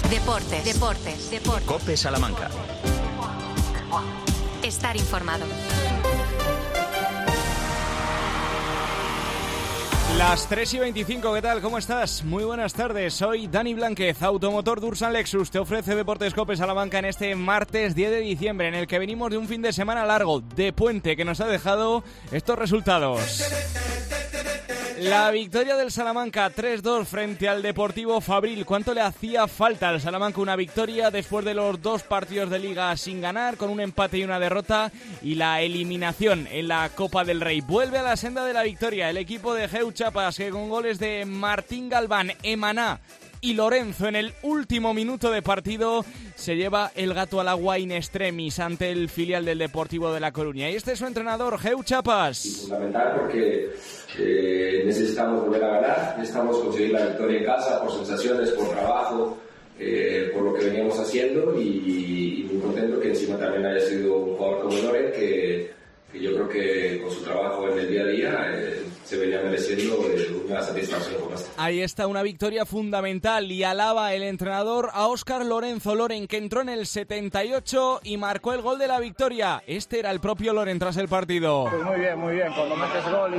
Deportes. COPE Salamanca. Estar informado. Las 3:25, ¿qué tal? ¿Cómo estás? Muy buenas tardes, soy Dani Blánquez. Automotor Dursan Lexus te ofrece Deportes COPE Salamanca en este martes 10 de diciembre, en el que venimos de un fin de semana largo, de puente, que nos ha dejado estos resultados. La victoria del Salamanca 3-2 frente al Deportivo Fabril. ¿Cuánto le hacía falta al Salamanca una victoria después de los 2 partidos de Liga sin ganar, con un empate y una derrota, y la eliminación en la Copa del Rey? Vuelve a la senda de la victoria el equipo de Geu Chapas, que con goles de Martín Galván, Emaná y Lorenzo en el último minuto de partido se lleva el gato al agua in extremis ante el filial del Deportivo de La Coruña. Y este es su entrenador, Geu Chapas. Fundamental porque necesitamos volver a ganar, necesitamos conseguir la victoria en casa por sensaciones, por trabajo, por lo que veníamos haciendo, y muy contento que encima también haya sido un jugador como Loren, que yo creo que con su trabajo en el día a día se venía mereciendo una satisfacción como esta. Ahí está una victoria fundamental, y alaba el entrenador a Óscar Lorenzo Loren, que entró en el 78 y marcó el gol de la victoria. Este era el propio Loren tras el partido. Pues muy bien, cuando metes gol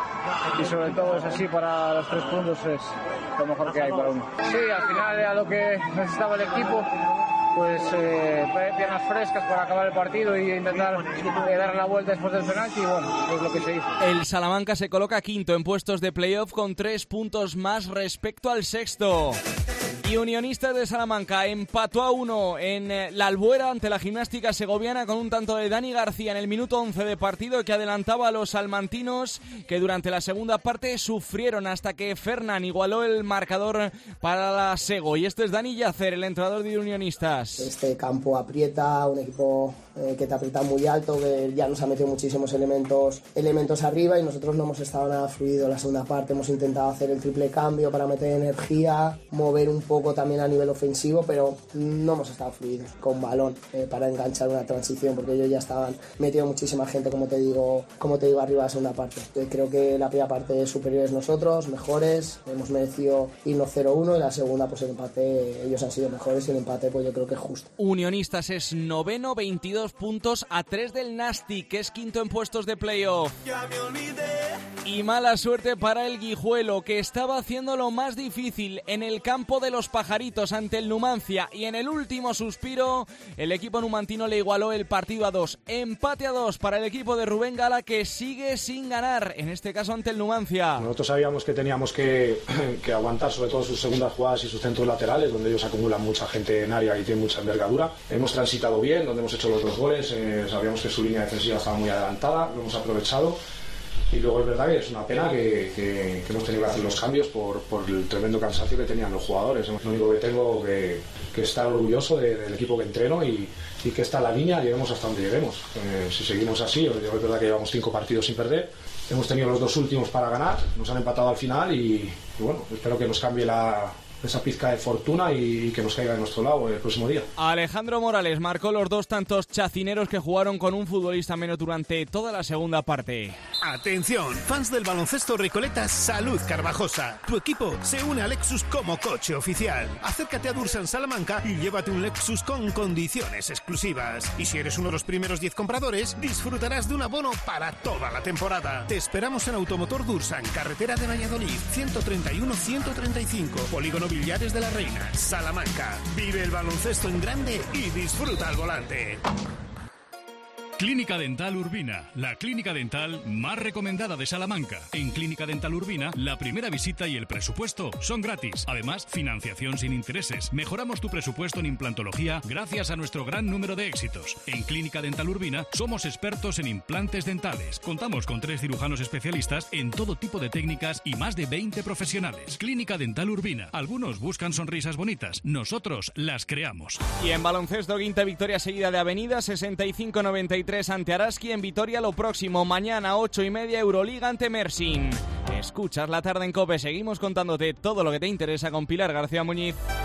y sobre todo es así, para los 3 puntos es lo mejor que hay para uno. Sí, al final era lo que necesitaba el equipo, pues piernas frescas para acabar el partido y intentar dar la vuelta después del penalti, y bueno, es lo que se hizo. El Salamanca se coloca quinto en puestos de playoff con 3 puntos más respecto al sexto. Y Unionistas de Salamanca empató a 1 en la Albuera ante la Gimnástica Segoviana con un tanto de Dani García en el minuto 11 de partido, que adelantaba a los salmantinos, que durante la segunda parte sufrieron hasta que Fernán igualó el marcador para la Sego. Y este es Dani Yacer, el entrenador de Unionistas. Este campo aprieta, un equipo que te aprieta muy alto, que ya nos ha metido muchísimos elementos arriba, y nosotros no hemos estado nada fluidos la segunda parte. Hemos intentado hacer el triple cambio para meter energía, mover un poco también a nivel ofensivo, pero no hemos estado fluidos con balón para enganchar una transición, porque ellos ya estaban metido muchísima gente, como te digo arriba la segunda parte. Creo que la primera parte superiores nosotros, mejores, hemos merecido irnos 0-1, y la segunda pues el empate, ellos han sido mejores, y el empate pues yo creo que es justo. Unionistas es noveno, 22 puntos a 3 del Nasti, que es quinto en puestos de playoff. Y mala suerte para el Guijuelo, que estaba haciendo lo más difícil en el campo de los Pajaritos ante el Numancia, y en el último suspiro el equipo numantino le igualó el partido a 2. Empate a 2 para el equipo de Rubén Gala, que sigue sin ganar, en este caso ante el Numancia. Nosotros sabíamos que teníamos que aguantar sobre todo sus segundas jugadas y sus centros laterales, donde ellos acumulan mucha gente en área y tienen mucha envergadura. Hemos transitado bien, donde hemos hecho los 2 goles, sabíamos que su línea defensiva estaba muy adelantada, lo hemos aprovechado. Y luego es verdad que es una pena que hemos tenido que hacer los cambios por el tremendo cansancio que tenían los jugadores. Lo único que tengo que estar orgulloso del equipo que entreno, y que está en la línea, lleguemos hasta donde lleguemos. Si seguimos así, es verdad que llevamos 5 partidos sin perder, hemos tenido los 2 últimos para ganar, nos han empatado al final, y bueno, espero que nos cambie esa pizca de fortuna y que nos caiga de nuestro lado el próximo día. Alejandro Morales marcó los 2 tantos chacineros que jugaron con un futbolista menos durante toda la segunda parte. Atención, fans del baloncesto Recoleta Salud Carvajosa. Tu equipo se une a Lexus como coche oficial. Acércate a Dursan Salamanca y llévate un Lexus con condiciones exclusivas. Y si eres uno de los primeros 10 compradores, disfrutarás de un abono para toda la temporada. Te esperamos en Automotor Dursan, carretera de Valladolid, 131-135, Polígono Villares de la Reina, Salamanca. Vive el baloncesto en grande y disfruta al volante. Clínica Dental Urbina, la clínica dental más recomendada de Salamanca. En Clínica Dental Urbina, la primera visita y el presupuesto son gratis. Además, financiación sin intereses. Mejoramos tu presupuesto en implantología gracias a nuestro gran número de éxitos. En Clínica Dental Urbina somos expertos en implantes dentales. Contamos con 3 cirujanos especialistas en todo tipo de técnicas y más de 20 profesionales. Clínica Dental Urbina. Algunos buscan sonrisas bonitas, nosotros las creamos. Y en baloncesto, quinta victoria seguida de Avenida, 65-93 ante Araski. En Vitoria lo próximo, mañana 8:30, Euroliga ante Mersin. Escuchas La Tarde en COPE, seguimos contándote todo lo que te interesa con Pilar García Muñiz.